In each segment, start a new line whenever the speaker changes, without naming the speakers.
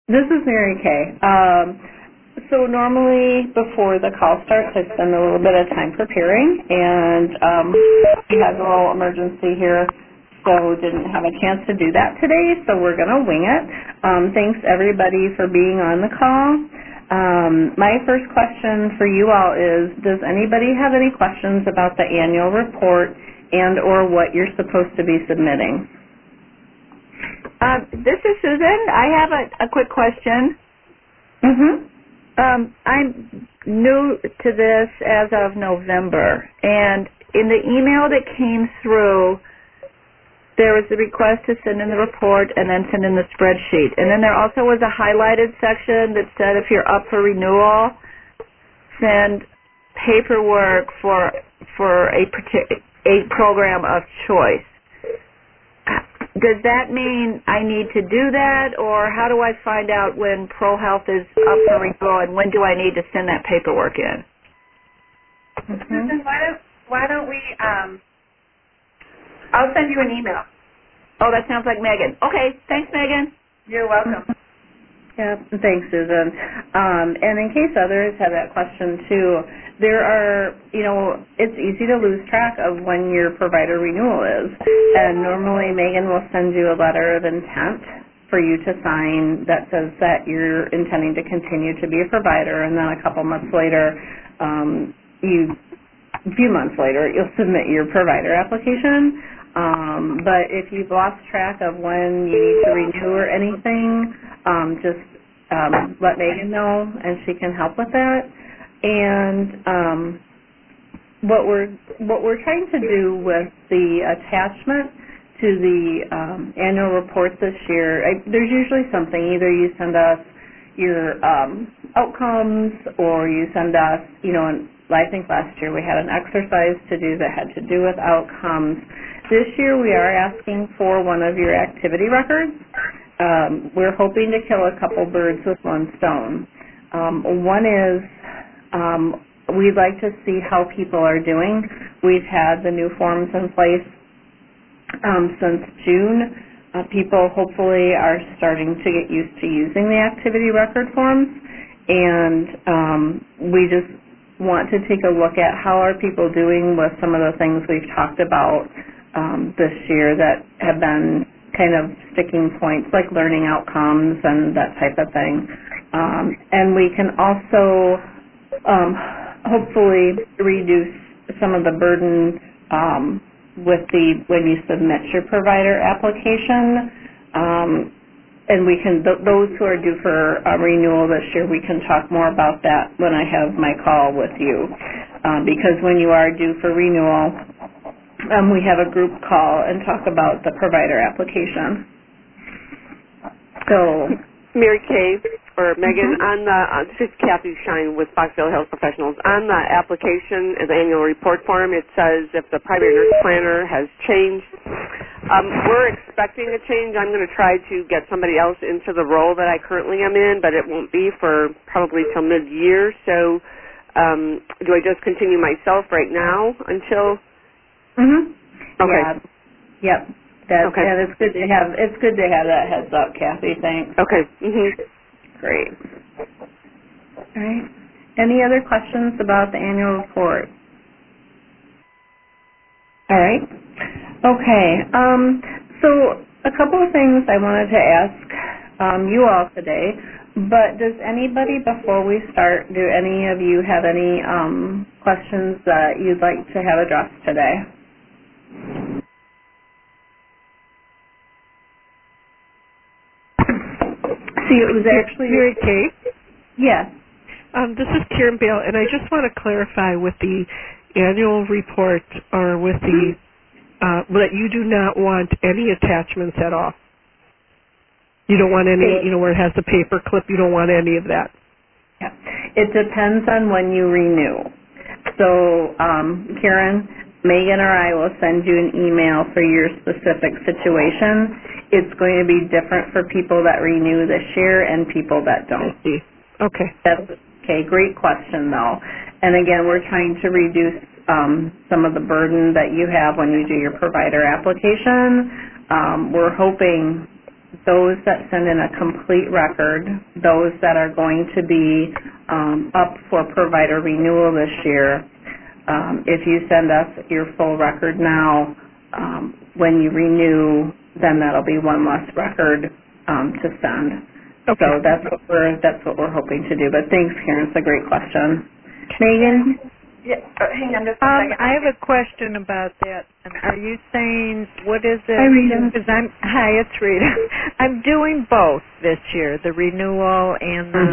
This is Mary Kay. So normally before the call starts, I spend a little bit of time preparing, and we had a little emergency here, so didn't have a chance to do that today, so we're going to wing it. Thanks everybody for being on the call. My first question for you all is, does anybody have any questions about the annual report and or what you're supposed to be submitting?
This is Susan. I have a quick question. I'm new to this as of November, and in the email that came through, there was a request to send in the report and then send in the spreadsheet. And then there also was a highlighted section that said if you're up for renewal, send paperwork for a program of choice. Does that mean I need to do that, or how do I find out when ProHealth is up for renewal, and when do I need to send that paperwork in?
Susan, why don't we, I'll send you an email.
Oh, that sounds like Megan. Okay, thanks, Megan.
You're welcome.
Yeah, thanks, Susan. And in case others have that question too, there are, it's easy to lose track of when your provider renewal is. And normally Megan will send you a letter of intent for you to sign that says that you're intending to continue to be a provider, and then a couple months later, a few months later, you'll submit your provider application. But if you've lost track of when you need to renew or anything, just let Megan know, and she can help with that. And what we're trying to do with the attachment to the annual report this year, there's usually something. Either you send us your outcomes, or you send us, I think last year we had an exercise to do that had to do with outcomes. This year we are asking for one of your activity records. We're hoping to kill a couple birds with one stone. One is we'd like to see how people are doing. We've had the new forms in place since June. People hopefully are starting to get used to using the activity record forms, and we just want to take a look at how are people doing with some of the things we've talked about this year that have been kind of sticking points, like learning outcomes and that type of thing. And we can also hopefully reduce some of the burden when you submit your provider application. And we can, those who are due for renewal this year, we can talk more about that when I have my call with you. Because when you are due for renewal, we have a group call and talk about the provider application. So,
Mary Kay or Megan, on the this is Kathy Shine with Foxville Health Professionals. On the application, the annual report form, it says if the primary nurse planner has changed. We're expecting a change. I'm going to try to get somebody else into the role that I currently am in, but it won't be for probably till mid-year. So, do I just continue myself right now until? Okay.
Yeah. Yep.
Okay.
And it's good to have that heads up, Kathy. Thanks.
Okay.
Great. All right. Any other questions about the annual report? All right. Okay. So a couple of things I wanted to ask you all today. But does anybody, before we start, do any of you have any questions that you'd like to have addressed today? See, it was actually
Mary Kay.
Yes.
This is Karen Bale, and I just want to clarify with the annual report or with the that you do not want any attachments at all. You don't want any, where it has the paper clip. You don't want any of that.
Yeah. It depends on when you renew. So, Karen, Megan or I will send you an email for your specific situation. It's going to be different for people that renew this year and people that don't.
I see. Okay.
Okay, great question, though. And again, we're trying to reduce some of the burden that you have when you do your provider application. We're hoping those that send in a complete record, those that are going to be up for provider renewal this year, if you send us your full record now, when you renew, then that'll be one less record to send.
Okay.
So that's what we're hoping to do. But thanks, Karen. It's a great question. Megan?
Yeah, hang on just a second.
I have a question about that. Are you saying, what is it?
Hi, Rita.
Hi, it's Rita. I'm doing both this year, the renewal and the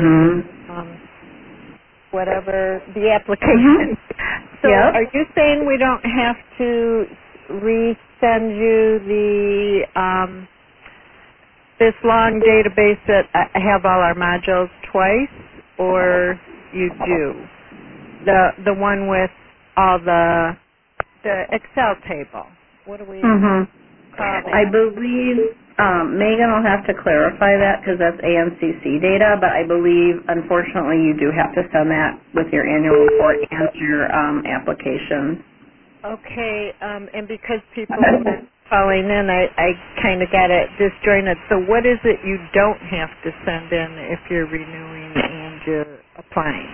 whatever, the application. So
Yep.
are you saying we don't have to resend you the this long database that have all our modules twice, or you do? The one with all the Excel table. What do we call that?
I believe Megan will have to clarify that because that's AMCC data, but I believe, unfortunately, you do have to send that with your annual report and your application.
Okay, and because people were calling in, I kind of got it disjointed. So what is it you don't have to send in if you're renewing and you're applying?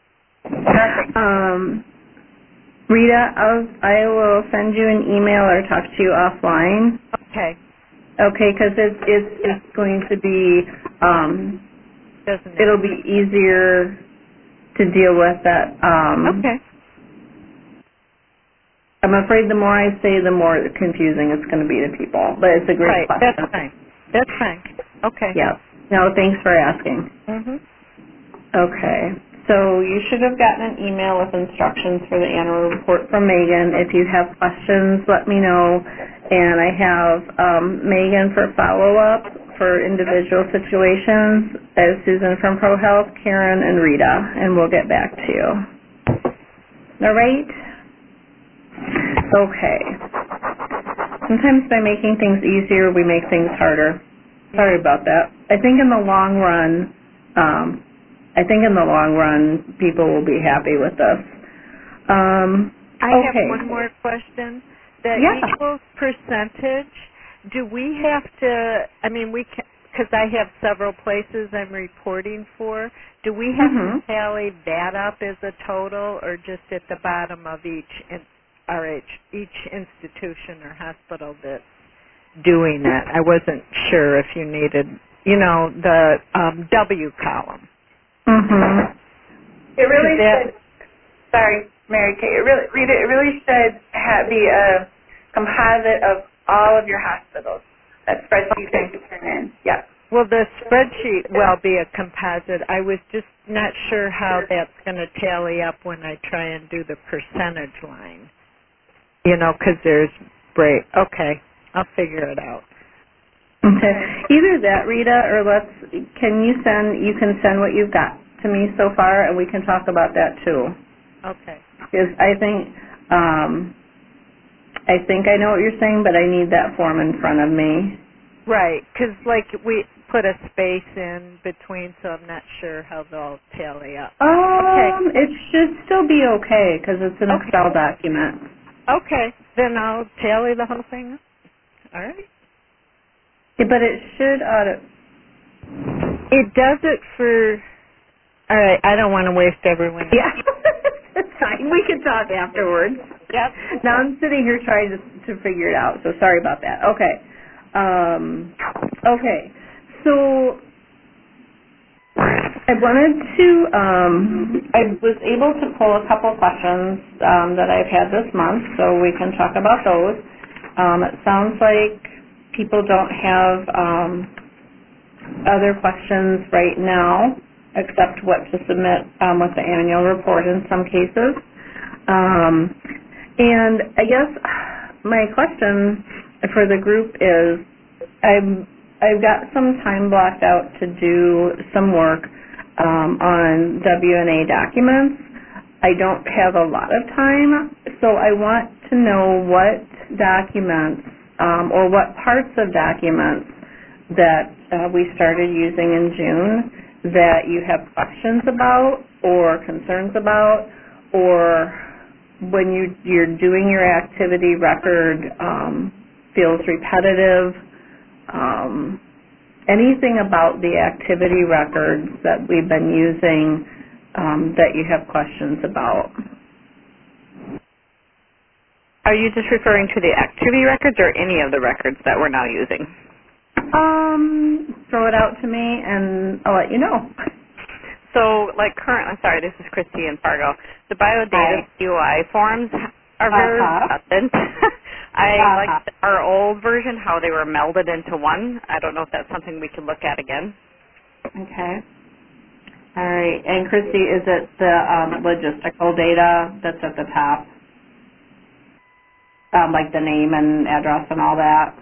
Rita, I will send you an email or talk to you offline.
Okay.
Okay, because it's going to be it'll be easier to deal with that.
Okay.
I'm afraid the more I say, the more confusing it's going to be to people. But it's a great question.
That's fine. That's fine. Okay.
Yeah. No, thanks for asking. Okay. So you should have gotten an email with instructions for the annual report from Megan. If you have questions, let me know. And I have Megan for follow-up for individual situations, as Susan from ProHealth, Karen, and Rita, and we'll get back to you. All right? Okay. Sometimes by making things easier, we make things harder. Sorry about that. I think in the long run, people will be happy with this.
I
okay.
have one more question. The equals percentage, do we have to, I mean, because I have several places I'm reporting for, do we have to tally that up as a total or just at the bottom of each institution or hospital that's doing it? I wasn't sure if you needed, the W column.
It really should, sorry, Mary Kay, Rita, it really should be a composite of all of your hospitals. That spreadsheet that you turn in. Yeah.
Well, the spreadsheet will be a composite. I was just not sure how that's going to tally up when I try and do the percentage line. Because there's break. Okay, I'll figure it out.
Okay. Either that, Rita, or you can send what you've got to me so far, and we can talk about that too.
Okay.
Because I think I know what you're saying, but I need that form in front of me.
Right, because we put a space in between, so I'm not sure how they'll tally up.
It should still be okay because it's an Excel document.
Okay, then I'll tally the whole thing up. All right.
Yeah, but it should
It does it for. All right, I don't want to waste everyone's.
Yeah, it's fine. We can talk afterwards.
Yep.
Now I'm sitting here trying to figure it out, so sorry about that. Okay. Okay. So I wanted to. I was able to pull a couple questions that I've had this month, so we can talk about those. It sounds like people don't have other questions right now, except what to submit with the annual report in some cases. And I guess my question for the group is, I've got some time blocked out to do some work on W&A documents. I don't have a lot of time, so I want to know what documents or what parts of documents that we started using in June that you have questions about or concerns about, or when you're doing your activity record feels repetitive. anything about the activity records that we've been using that you have questions about.
Are you just referring to the activity records or any of the records that we're now using?
Throw it out to me and I'll let you know.
So, like I'm sorry, this is Christy in Fargo. The biodata UI forms are very redundant. I like our old version, how they were melded into one. I don't know if that's something we can look at again.
Okay. All right. And Christy, is it the logistical data that's at the top? Like the name and address and all that?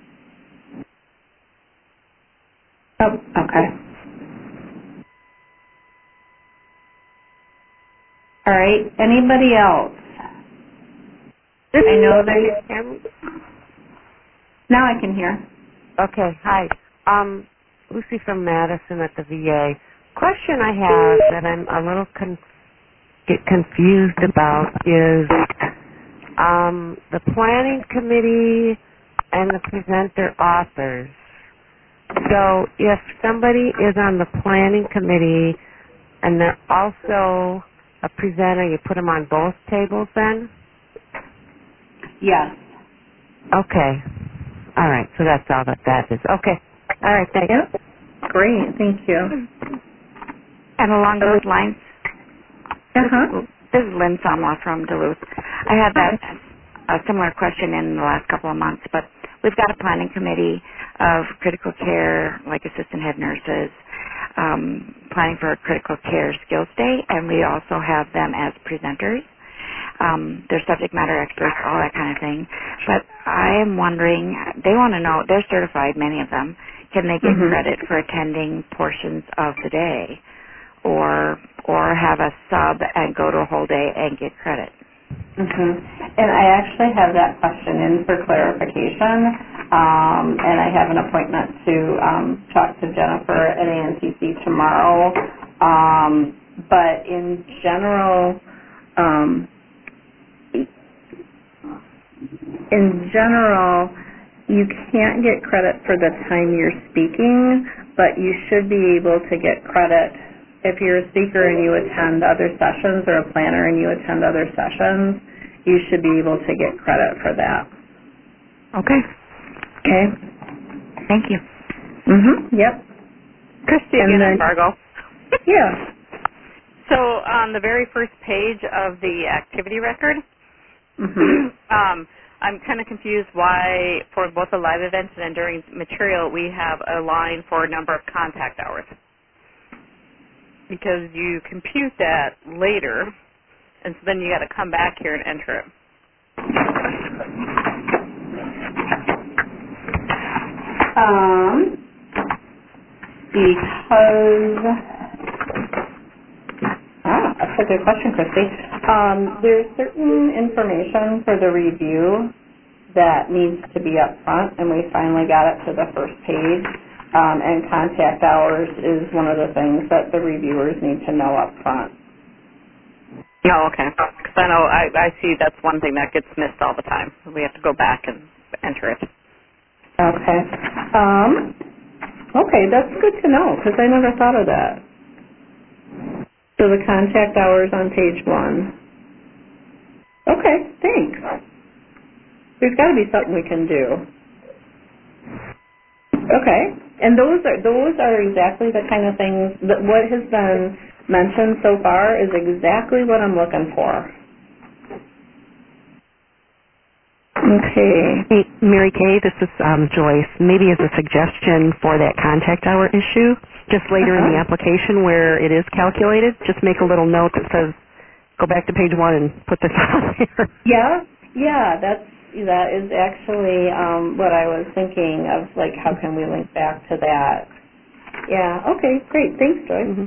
Oh, okay. All right. Anybody else? I know that. Now I can hear.
Okay. Hi. Lucy from Madison at the VA. Question I have that I'm a little get confused about is the planning committee and the presenter authors. So if somebody is on the planning committee and they're also a presenter, you put them on both tables then?
Yes.
Okay. All right. So that's all that is. Okay. All right. Thank you.
Great. Thank you.
And along those lines,
Uh-huh.
this is Lynn Somla from Duluth. I had a similar question in the last couple of months, but we've got a planning committee of critical care, like assistant head nurses, planning for a critical care skills day, and we also have them as presenters. They're subject matter experts, all that kind of thing. But I am wondering, they want to know, they're certified, many of them, can they get credit for attending portions of the day? Or have a sub and go to a whole day and get credit?
And I actually have that question in for clarification, and I have an appointment to talk to Jennifer at ANCC tomorrow. But in general, you can't get credit for the time you're speaking, but you should be able to get credit if you're a speaker and you attend other sessions, or a planner and you attend other sessions. You should be able to get credit for that.
Okay.
Okay.
Thank you.
Yep.
Christy again in Fargo.
Yeah.
So on the very first page of the activity record, I'm kind of confused why for both the live events and enduring material we have a line for number of contact hours. Because you compute that later, and so then you got to come back here and enter it.
That's a good question, Christy. There's certain information for the review that needs to be up front, and we finally got it to the first page. And contact hours is one of the things that the reviewers need to know up front.
Oh, okay. Because I know I see that's one thing that gets missed all the time. We have to go back and enter it.
Okay. Okay, that's good to know because I never thought of that. So the contact hours on page 1. Okay, thanks. There's got to be something we can do. Okay, and those are exactly the kind of things that what has been mentioned so far is exactly what I'm looking for. Okay.
Hey, Mary Kay, this is Joyce. Maybe as a suggestion for that contact hour issue, just later in the application where it is calculated, just make a little note that says, go back to page 1 and put this on there.
Yeah, that is actually what I was thinking of, like, how can we link back to that? Yeah, okay, great. Thanks, Joyce.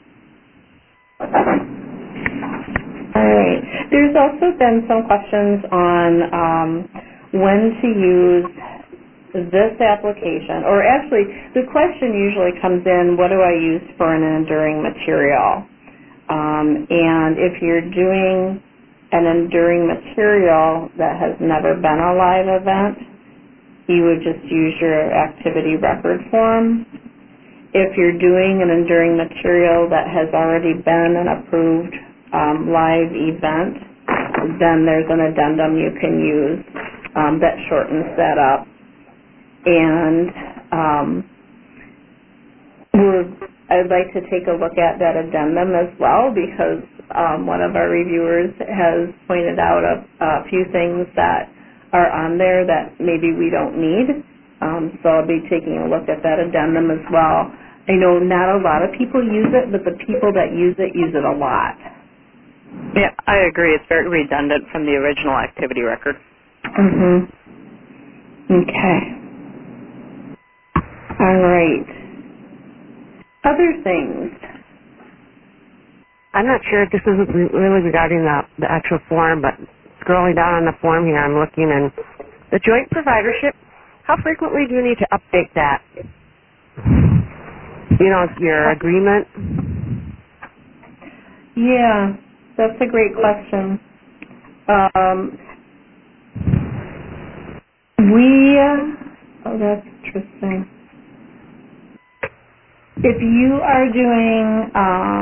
All right. There's also been some questions on when to use this application, or actually the question usually comes in, what do I use for an enduring material? And if you're doing an enduring material that has never been a live event, you would just use your activity record form. If you're doing an enduring material that has already been an approved live event, then there's an addendum you can use that shortens that up. And I'd like to take a look at that addendum as well, because one of our reviewers has pointed out a few things that are on there that maybe we don't need. So I'll be taking a look at that addendum as well. I know not a lot of people use it, but the people that use it a lot.
Yeah, I agree. It's very redundant from the original activity record.
Okay. All right. Other things.
I'm not sure if this isn't really regarding the actual form, but scrolling down on the form here, I'm looking, and the joint providership, how frequently do you need to update that? Your agreement?
Yeah, that's a great question. That's interesting. If you are doing,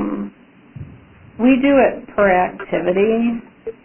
we do it per activity.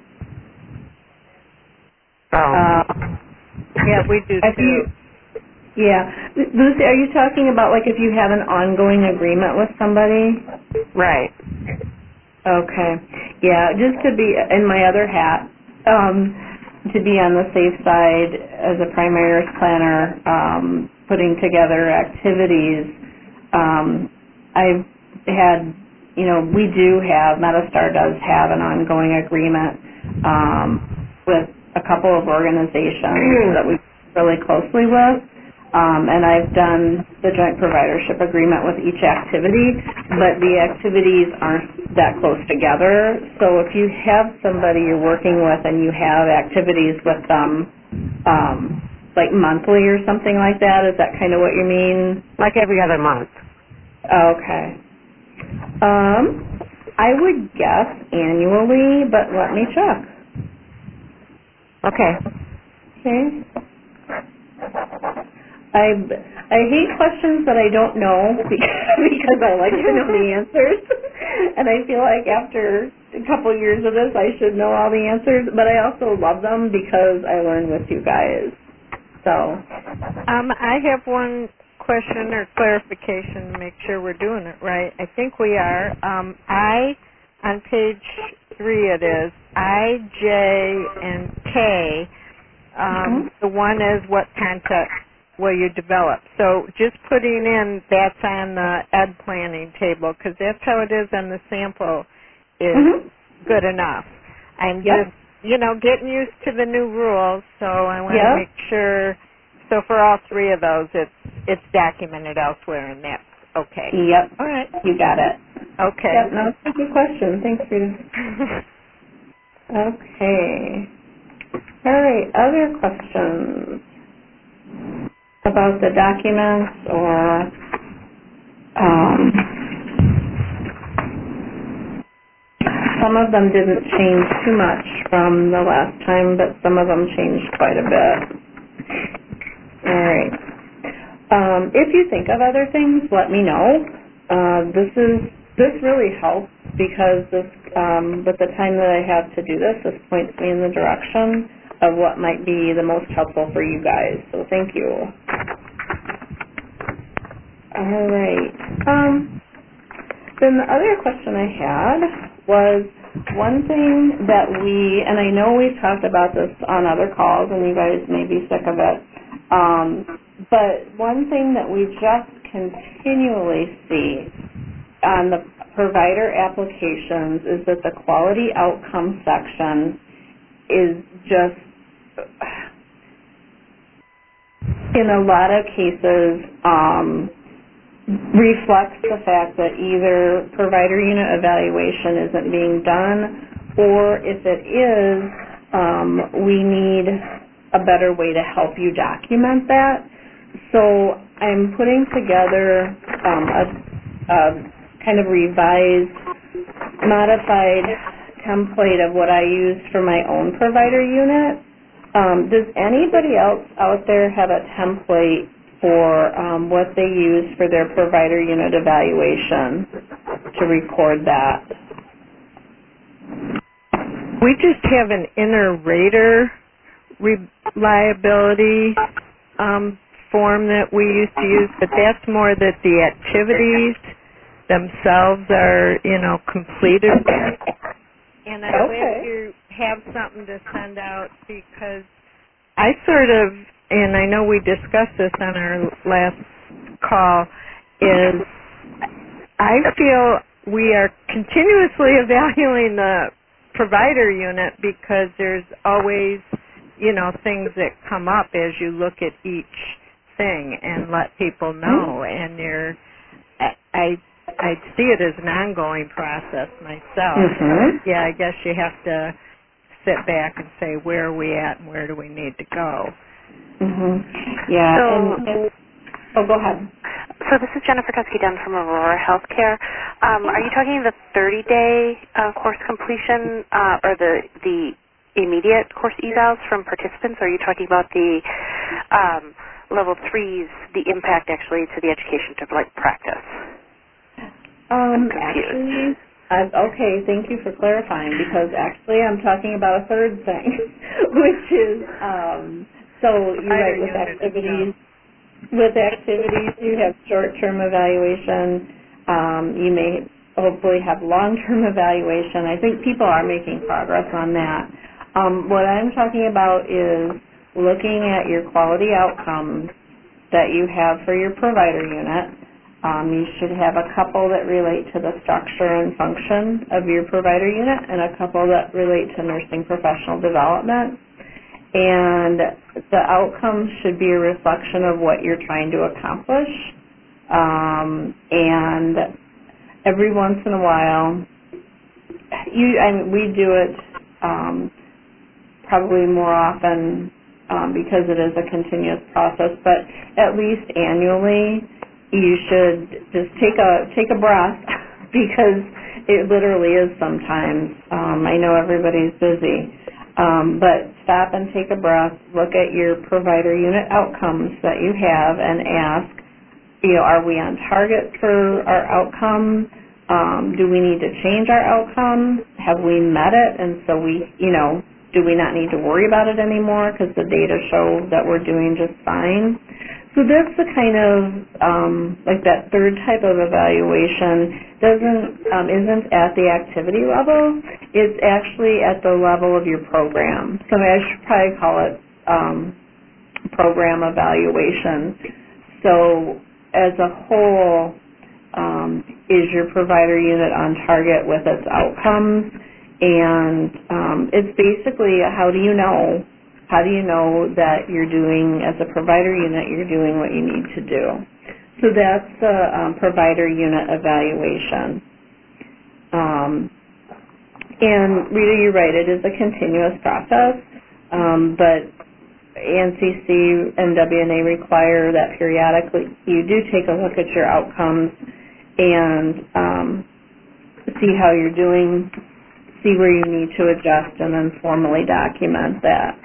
Yeah, we do too.
Lucy, are you talking about like if you have an ongoing agreement with somebody?
Right.
Okay. Yeah, just to be in my other hat, to be on the safe side as a primary nurse planner, putting together activities, I've had, we do have, Metastar does have an ongoing agreement with a couple of organizations that we work really closely with. And I've done the joint providership agreement with each activity, but the activities aren't that close together. So if you have somebody you're working with and you have activities with them, like monthly or something like that, is that kind of what you mean?
Like every other month.
Okay. I would guess annually, but let me check.
Okay.
Okay. I hate questions that I don't know because I like to know the answers. And I feel like after a couple years of this, I should know all the answers. But I also love them because I learn with you guys. So,
I have one question or clarification to make sure we're doing it right. I think we are. On page 3 it is, I, J, and K. The one is what content will you develop. So just putting in that's on the ed planning table, because that's how it is on the sample, is good enough. I'm just, getting used to the new rules, so I want to make sure. So for all 3 of those, it's documented elsewhere, and that's okay.
Yep.
All right.
You got it.
Okay.
Yep, no, that's a good question. Thanks, Rita. Okay. All right, other questions about the documents or some of them didn't change too much from the last time, but some of them changed quite a bit. All right. If you think of other things, let me know. This really helps because this, with the time that I have to do this points me in the direction of what might be the most helpful for you guys. So thank you. All right. Then the other question I had was one thing that and I know we've talked about this on other calls and you guys may be sick of it, but one thing that we just continually see on the provider applications is that the quality outcome section is just, in a lot of cases, reflects the fact that either provider unit evaluation isn't being done, or if it is, we need a better way to help you document that. So I'm putting together a kind of revised, modified template of what I use for my own provider unit. Does anybody else out there have a template for what they use for their provider unit evaluation to record that?
We just have an inner rater reliability form that we used to use, but that's more that the activities themselves are, completed. And I'm glad you have something to send out, because I and I know we discussed this on our last call, is I feel we are continuously evaluating the provider unit, because there's always, things that come up as you look at each thing and let people know. And I see it as an ongoing process myself.
Mm-hmm.
Yeah, I guess you have to sit back and say, where are we at and where do we need to go?
Mm-hmm. Yeah.
So,
go ahead.
So this is Jennifer Tusky-Dunn from Aurora Healthcare. Are you talking the 30-day course completion or the immediate course evals from participants, or are you talking about the level 3s, the impact actually to the education to practice?
Actually, okay, thank you for clarifying, because actually I'm talking about a third thing, which is, so you're right, with activities. With activities, you have short-term evaluation. You may hopefully have long-term evaluation. I think people are making progress on that. What I'm talking about is looking at your quality outcomes that you have for your provider unit. You should have a couple that relate to the structure and function of your provider unit, and a couple that relate to nursing professional development. And the outcomes should be a reflection of what you're trying to accomplish. And every once in a while, we do it probably more often because it is a continuous process, but at least annually, you should just take a breath, because it literally is sometimes. I know everybody's busy. But stop and take a breath, look at your provider unit outcomes that you have, and ask, are we on target for our outcome? Do we need to change our outcome? Have we met it? And so do we not need to worry about it anymore because the data show that we're doing just fine? So that's the kind of, that third type of evaluation isn't at the activity level. It's actually at the level of your program. So I should probably call it program evaluation. So as a whole, is your provider unit on target with its outcomes? And it's basically, how do you know? How do you know that you're doing, as a provider unit, you're doing what you need to do? So that's the provider unit evaluation. And Rita, you're right, it is a continuous process, but ANCC and WNA require that periodically you do take a look at your outcomes and see how you're doing, see where you need to adjust, and then formally document that.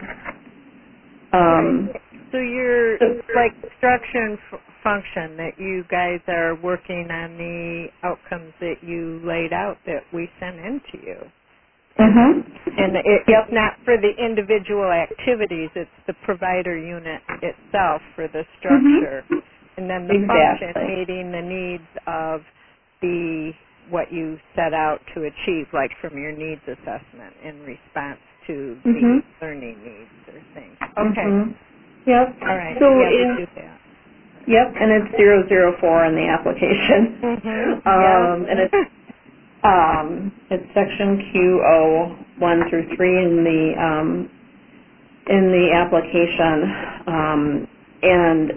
So your structure and function that you guys are working on the outcomes that you laid out that we sent in to you.
Mm-hmm.
And it's not for the individual activities, it's the provider unit itself for the structure. Mm-hmm. And then the function meeting the needs of what you set out to achieve, like from your needs assessment in response to the learning needs or things. Okay.
Mm-hmm. Yep.
All right.
So
we do that.
Yep, and it's 004 in the application.
Mm-hmm.
And it's section QO 1 through 3 in the application. And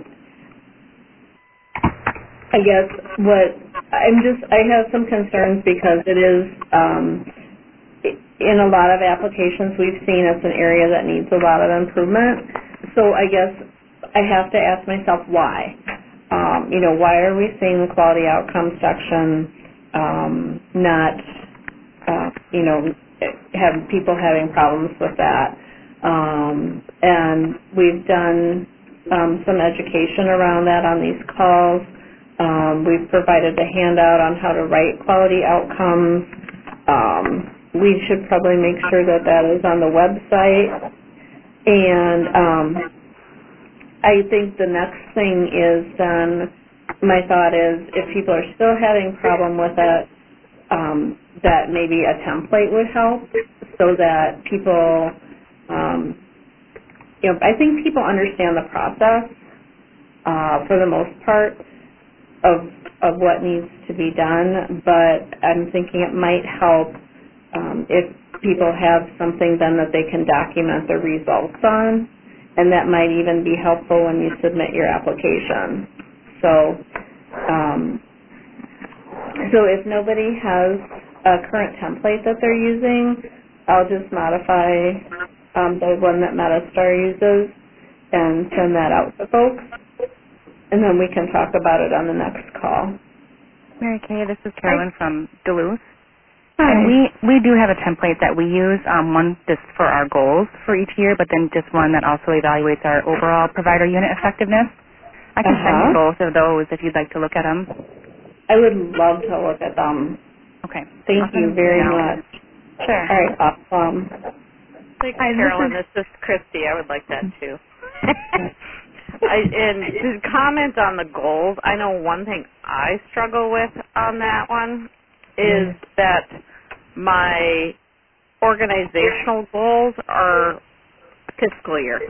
I guess I have some concerns because it is in a lot of applications we've seen it's an area that needs a lot of improvement. So I guess I have to ask myself why. Why are we seeing the quality outcome section not, have people having problems with that? and we've done some education around that on these calls. We've provided a handout on how to write quality outcomes. We should probably make sure that that is on the website. And I think the next thing is then, my thought is, if people are still having problem with it, that maybe a template would help so that people, I think people understand the process for the most part of what needs to be done, but I'm thinking it might help if people have something then that they can document the results on, and that might even be helpful when you submit your application. So if nobody has a current template that they're using, I'll just modify the one that Metastar uses and send that out to folks, and then we can talk about it on the next call.
Mary Kay, this is Carolyn from Duluth.
Hi.
And we do have a template that we use, one just for our goals for each year, but then just one that also evaluates our overall provider unit effectiveness. I can send you both of those if you'd like to look at them.
I would love to look at them.
Okay.
Thank you very much.
Sure.
All right, awesome.
Hi, Carolyn. This is Christy. I would like that too. And to comment on the goals, I know one thing I struggle with on that one is that my organizational goals are fiscal year.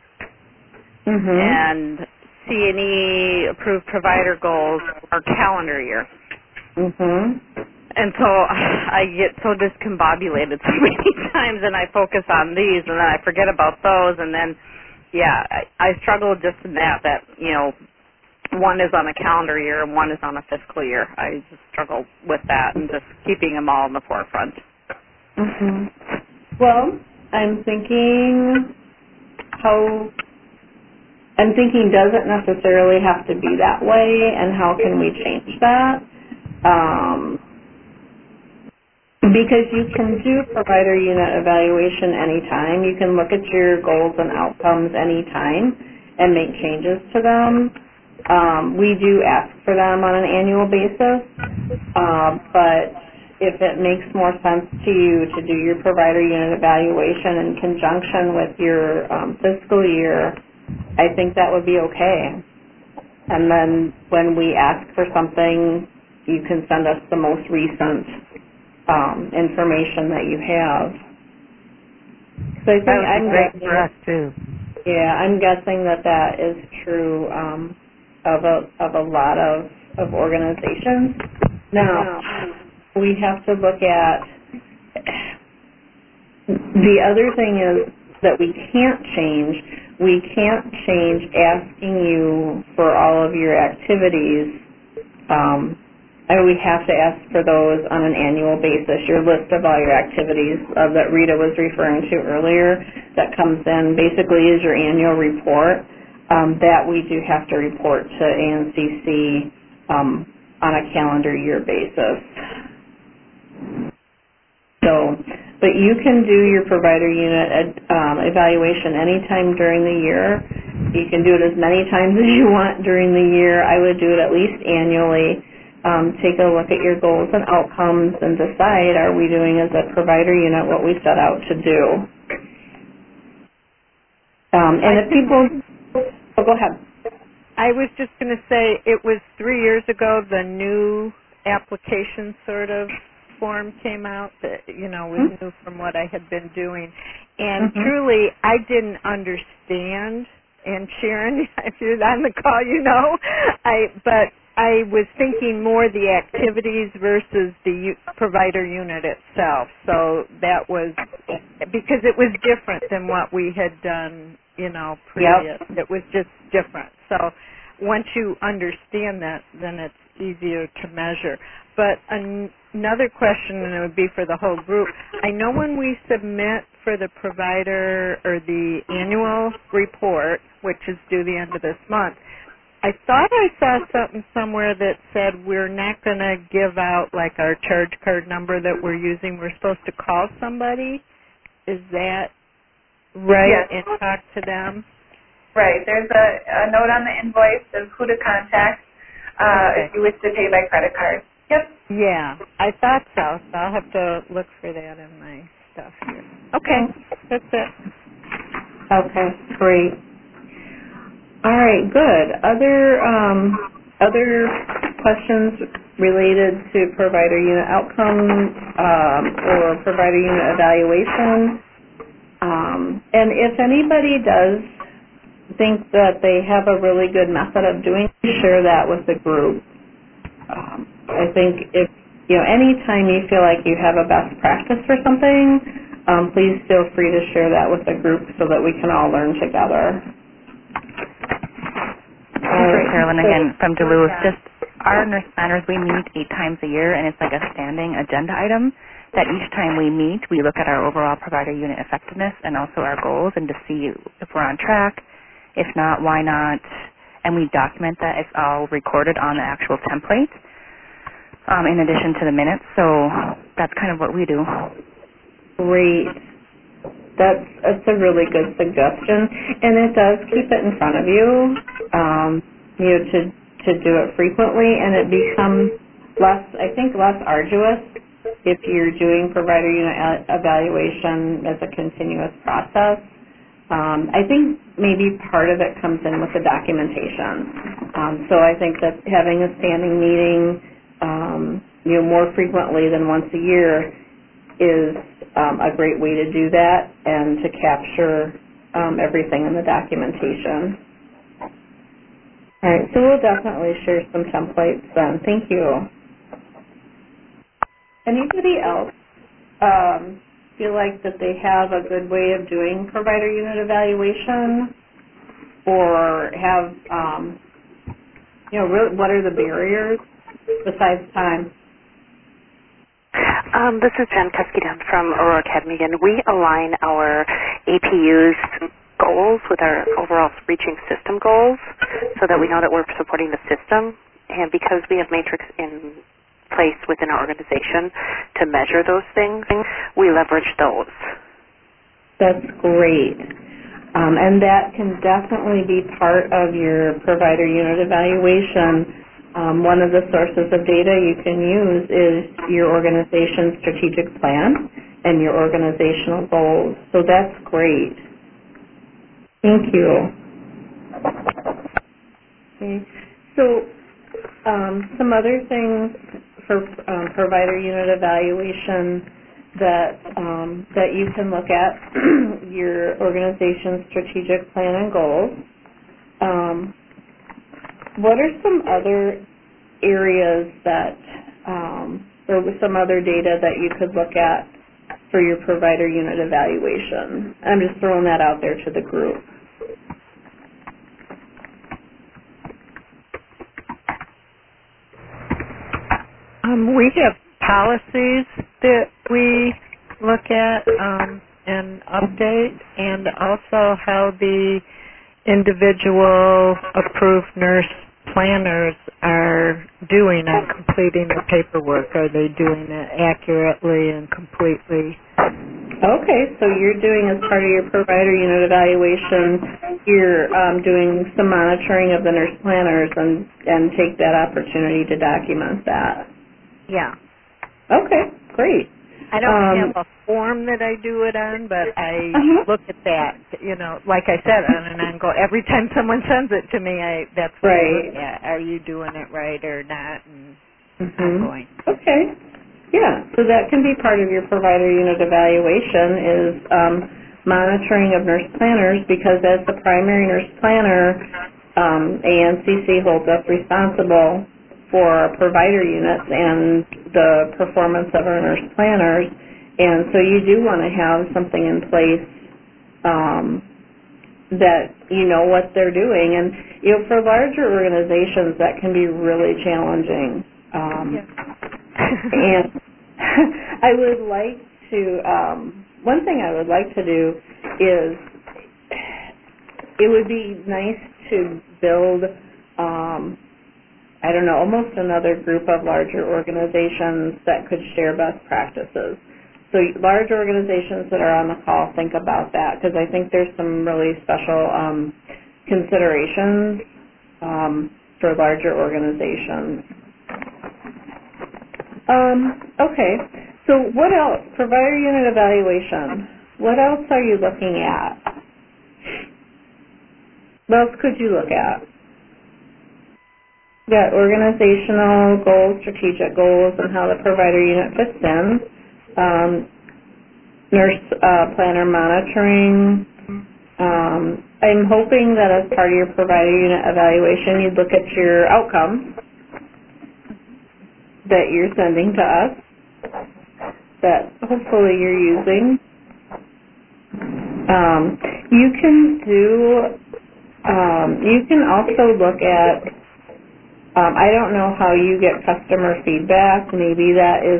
And C&E approved provider goals are calendar year. And so I get so discombobulated so many times, and I focus on these, and then I forget about those, and then, I struggle just in that, one is on a calendar year and one is on a fiscal year. I just struggle with that and just keeping them all in the forefront.
Well, I'm thinking does it necessarily have to be that way, and how can we change that? Because you can do provider unit evaluation anytime. You can look at your goals and outcomes anytime and make changes to them. We do ask for them on an annual basis, but if it makes more sense to you to do your provider unit evaluation in conjunction with your fiscal year, I think that would be okay. And then when we ask for something, you can send us the most recent information that you have. So I think
that would be great for us too.
Yeah, I'm guessing that is true of a lot of organizations. Now, we have to look at the other thing is that we can't change. We can't change asking you for all of your activities. We have to ask for those on an annual basis. Your list of all your activities that Rita was referring to earlier that comes in basically is your annual report that we do have to report to ANCC on a calendar year basis. So, but you can do your provider unit evaluation anytime during the year. You can do it as many times as you want during the year. I would do it at least annually. Take a look at your goals and outcomes and decide, are we doing as a provider unit what we set out to do? And if people, go ahead.
I was just going to say, it was 3 years ago the new application sort of form came out that, was new from what I had been doing. And truly, I didn't understand, and Sharon, if you're on the call, but I was thinking more the activities versus the provider unit itself. So that was, because it was different than what we had done, previous. Yep. It was just different. So once you understand that, then it's easier to measure. But another question, and it would be for the whole group, I know when we submit for the provider or the annual report, which is due the end of this month, I thought I saw something somewhere that said we're not going to give out like our charge card number that we're using. We're supposed to call somebody. Is that write
Yes.
and talk to them?
Right. There's a note on the invoice of who to contact if you wish to pay by credit card. Yep.
Yeah, I thought so. So I'll have to look for that in my stuff here. Okay, that's it.
Okay, great. All right, good. Other questions related to provider unit outcomes or provider unit evaluation? And if anybody does think that they have a really good method of doing it, share that with the group. I think if, anytime you feel like you have a best practice for something, please feel free to share that with the group so that we can all learn together.
Carolyn again from Duluth. Just our nurse planners, we meet 8 times a year, and it's like a standing agenda item that each time we meet, we look at our overall provider unit effectiveness and also our goals and to see if we're on track. If not, why not? And we document that. It's all recorded on the actual template in addition to the minutes. So that's kind of what we do.
Great. That's a really good suggestion, and it does keep it in front of you, to do it frequently, and it becomes less arduous if you're doing provider unit evaluation as a continuous process. I think maybe part of it comes in with the documentation. So I think that having a standing meeting, more frequently than once a year is a great way to do that and to capture everything in the documentation. All right, so we'll definitely share some templates then. Thank you. Anybody else feel like that they have a good way of doing provider unit evaluation, or have, what are the barriers besides time?
This is Jen Kuski-Dunn from Aurora Academy again. We align our APU's goals with our overall reaching system goals so that we know that we're supporting the system. And because we have Matrix in place within our organization to measure those things, we leverage those.
That's great. And that can definitely be part of your provider unit evaluation. One of the sources of data you can use is your organization's strategic plan and your organizational goals. So that's great. Thank you. Okay. So some other things for provider unit evaluation that you can look at your organization's strategic plan and goals. What are some other areas that, or some other data that you could look at for your provider unit evaluation? I'm just throwing that out there to the group.
We have policies that we look at and update, and also how the individual approved nurse planners are doing on completing the paperwork. Are they doing it accurately and completely?
Okay, so you're doing, as part of your provider unit evaluation, you're doing some monitoring of the nurse planners and take that opportunity to document that.
Yeah.
Okay, great.
I don't have a form that I do it on, but I look at that, like I said, on an ongoing. Every time someone sends it to me, that's what I look at. Are you doing it right or not? And ongoing.
Okay. Yeah, so that can be part of your provider unit evaluation is monitoring of nurse planners, because as the primary nurse planner, ANCC holds us responsible for provider units and the performance of our nurse planners. And so you do want to have something in place that you know what they're doing. And, for larger organizations, that can be really challenging. And I would like to, one thing I would like to do is, it would be nice to build almost another group of larger organizations that could share best practices. So large organizations that are on the call, think about that, because I think there's some really special considerations for larger organizations. Okay, so what else? Provider unit evaluation. What else are you looking at? What else could you look at? You got organizational goals, strategic goals, and how the provider unit fits in. Nurse planner monitoring. I'm hoping that as part of your provider unit evaluation, you'd look at your outcomes that you're sending to us, that hopefully you're using. You can also look at, I don't know how you get customer feedback. Maybe that's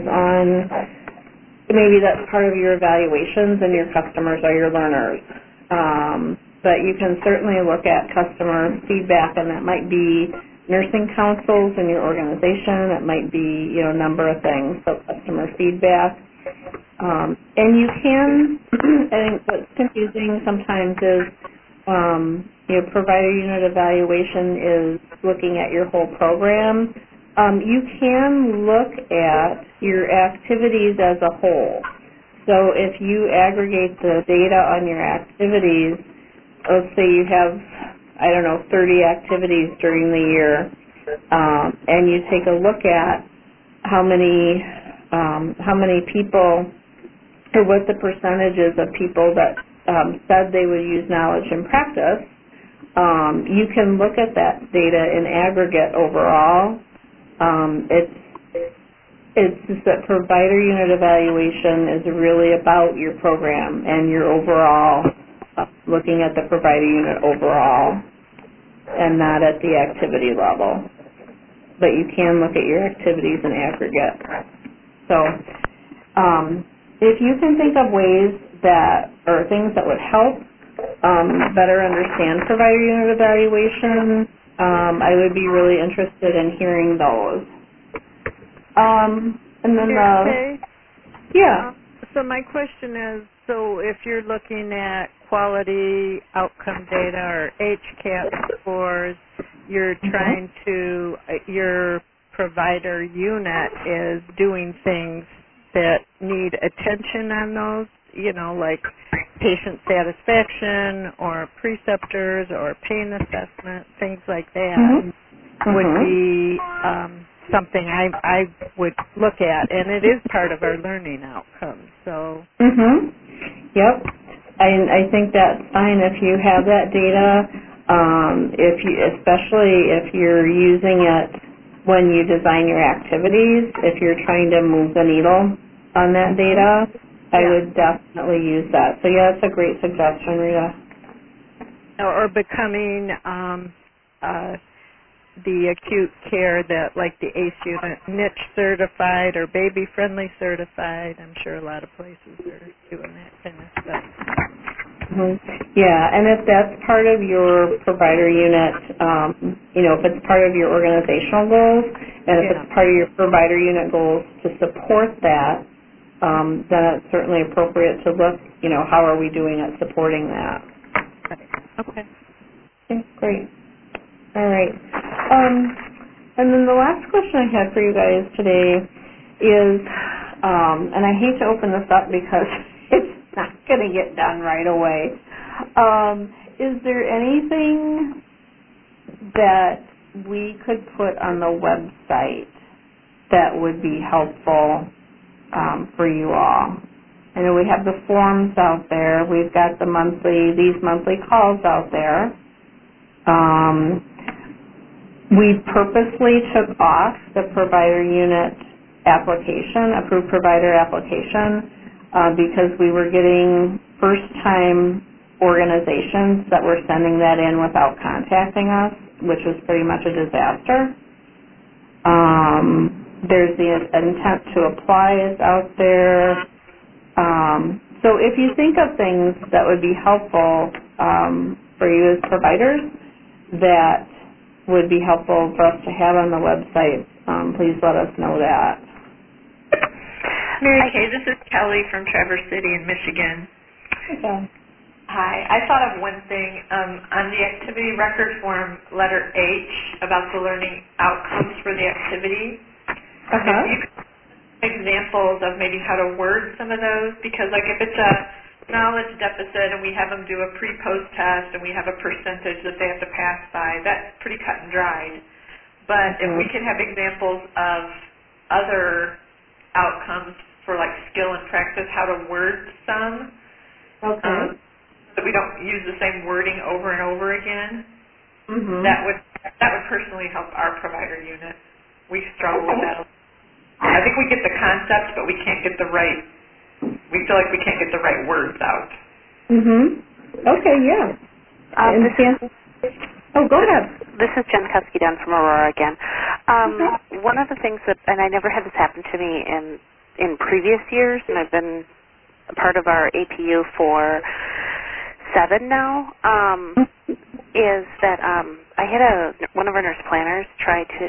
part of your evaluations and your customers are your learners. But you can certainly look at customer feedback, and that might be nursing councils in your organization. It might be, a number of things, so customer feedback. And you can, I think what's confusing sometimes is, provider unit evaluation is looking at your whole program. You can look at your activities as a whole. So if you aggregate the data on your activities, let's say you have, 30 activities during the year, and you take a look at how many people, or what the percentages of people that said they would use knowledge in practice, you can look at that data in aggregate overall. It's just that provider unit evaluation is really about your program and your overall, looking at the provider unit overall and not at the activity level. But you can look at your activities in aggregate. So if you can think of ways or things that would help better understand provider unit evaluation, I would be really interested in hearing those. And then
So my question is, so if you're looking at quality outcome data or HCAHPS scores, you're trying to, your provider unit is doing things that need attention on those, like patient satisfaction or preceptors or pain assessment, things like that would be something I would look at, and it is part of our learning outcomes. So.
Yep. I think that's fine if you have that data. Especially if you're using it when you design your activities, if you're trying to move the needle on that data, I would definitely use that. So yeah, that's a great suggestion, Rita.
Or becoming the acute care that, like the ACE unit, niche certified or baby friendly certified. I'm sure a lot of places are doing that kind of stuff.
Yeah, and if that's part of your provider unit, if it's part of your organizational goals, and if it's part of your provider unit goals to support that, then it's certainly appropriate to look, how are we doing at supporting that.
Okay,
great. All right. And then the last question I had for you guys today is, and I hate to open this up because it's not going to get done right away. Is there anything that we could put on the website that would be helpful for you all? I know we have the forms out there. We've got these monthly calls out there. We purposely took off the provider unit application, approved provider application, because we were getting first-time organizations that were sending that in without contacting us, which was pretty much a disaster. There's the intent to apply is out there. So if you think of things that would be helpful for you as providers that would be helpful for us to have on the website, please let us know that.
Mary Kay, this is Kelly from Traverse City in Michigan.
Okay.
Hi. I thought of one thing on the activity record form, letter H, about the learning outcomes for the activity. If you could examples of maybe how to word some of those, because like if it's a knowledge deficit and we have them do a pre-post test and we have a percentage that they have to pass by, that's pretty cut and dried. But if we could have examples of other outcomes for like skill and practice, how to word some, that we don't use the same wording over and over again, that would personally help our provider unit. We struggle with that. I think we get the concept, but we can't get the right. We feel like we can't get the right words out.
Okay, yeah. Go ahead.
This is Jen Kuski-Dunn from Aurora again. One of the things that, and I never had this happen to me in previous years, and I've been a part of our APU for 7 now, is that I had one of our nurse planners try to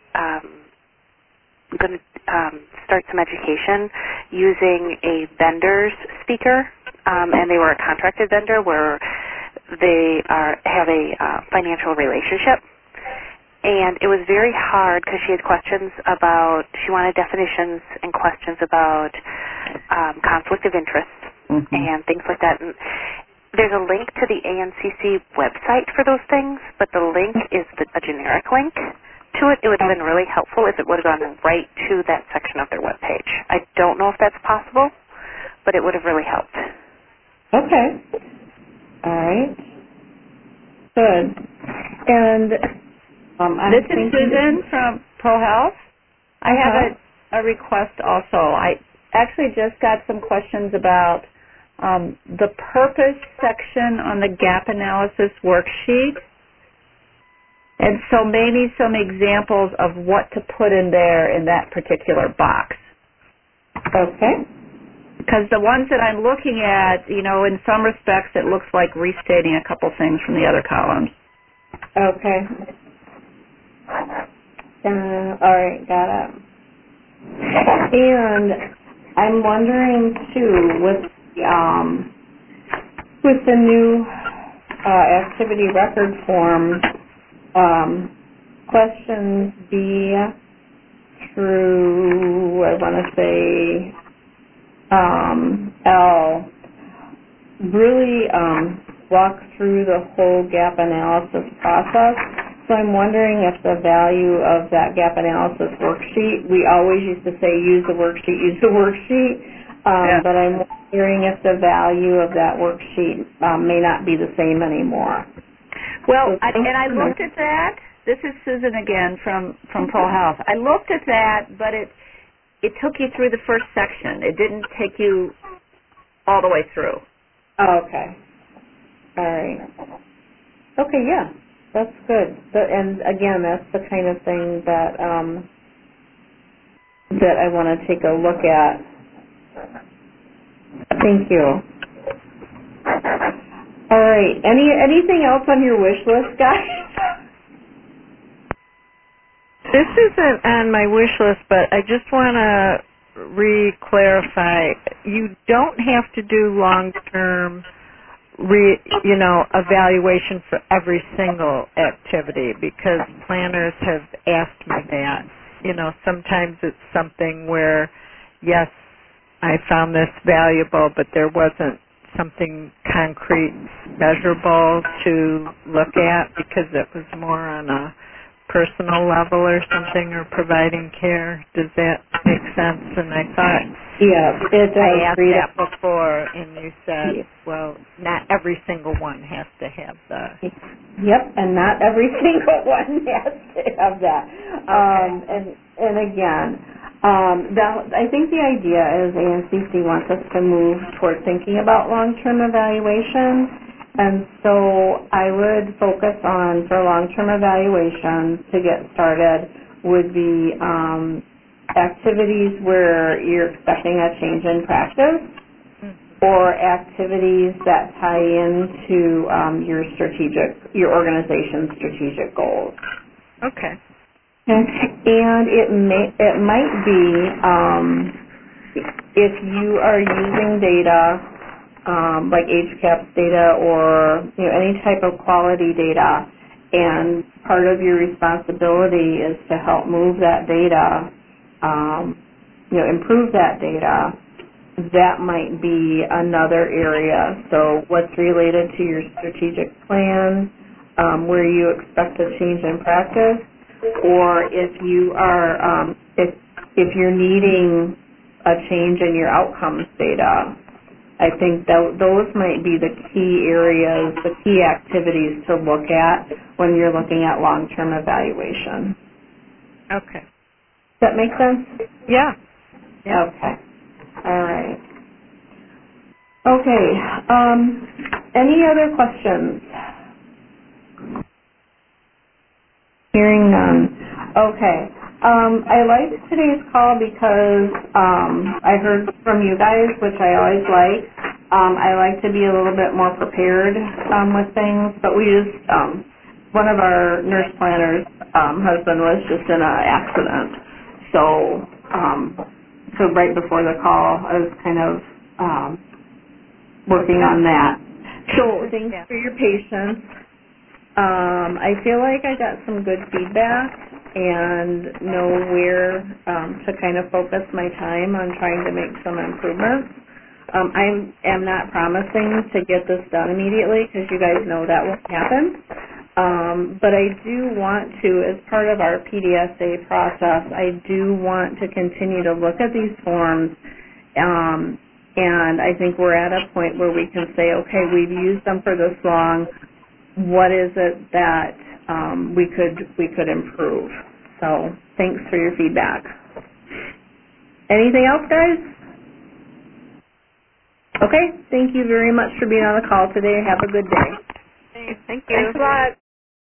start some education using a vendor's speaker, and they were a contracted vendor where they have a financial relationship. And it was very hard because she had questions about, she wanted definitions and questions about conflict of interest and things like that. And there's a link to the ANCC website for those things, but the link is a generic link to it. It would have been really helpful if it would have gone right to that section of their webpage. I don't know if that's possible, but it would have really helped.
Okay. All right. Good. And
this is Susan from ProHealth. I have a request also. I actually just got some questions about the purpose section on the gap analysis worksheet. And so maybe some examples of what to put in there in that particular box.
Okay.
Because the ones that I'm looking at, in some respects it looks like restating a couple things from the other columns.
Okay. All right, got it. And I'm wondering too, with the new activity record form, questions B through, I want to say, L, really walk through the whole gap analysis process. So I'm wondering if the value of that gap analysis worksheet, we always used to say use the worksheet, but I'm wondering if the value of that worksheet may not be the same anymore.
Well, and I looked at that. This is Susan again from ProHealth. I looked at that, but it took you through the first section. It didn't take you all the way through.
Oh, okay. All right. Okay, yeah, that's good. And again, that's the kind of thing that that I want to take a look at. Thank you. All right. Anything else on your wish list, guys?
This isn't on my wish list, but I just want to re-clarify. You don't have to do long-term, evaluation for every single activity, because planners have asked me that. Sometimes it's something where, yes, I found this valuable, but there wasn't something concrete, measurable to look at because it was more on a personal level or something, or providing care. Does that make sense? And I thought,
yeah, it does.
I asked that before, and you said, well, not every single one has to have the...
Yep, and not every single one has to have that. Okay. And again, I think the idea is ANCC wants us to move toward thinking about long-term evaluation. And so I would focus on, for long-term evaluation, to get started, would be activities where you're expecting a change in practice, or activities that tie into your organization's strategic goals.
Okay.
And it might be, if you are using data, like HCAHPS data or any type of quality data, and part of your responsibility is to help move that data, improve that data, that might be another area. So what's related to your strategic plan, where you expect a change in practice, or if you are, if you're needing a change in your outcomes data. I think those might be the key areas, the key activities to look at when you're looking at long-term evaluation.
Okay.
Does that make sense?
Yeah.
Okay. All right. Okay. Any other questions? Hearing none. Okay. I liked today's call because I heard from you guys, which I always like. I like to be a little bit more prepared with things, but we just, one of our nurse planners' husband was just in an accident. So right before the call, I was kind of working on that. So thanks for your patience. I feel like I got some good feedback and know where to kind of focus my time on trying to make some improvements. I am not promising to get this done immediately because you guys know that won't happen. But I do want to, as part of our PDSA process, I do want to continue to look at these forms. And I think we're at a point where we can say, okay, we've used them for this long. What is it that we could improve? So thanks for your feedback. Anything else, guys? Okay, thank you very much for being on the call today. Have a good day.
Thank you. Thanks a lot.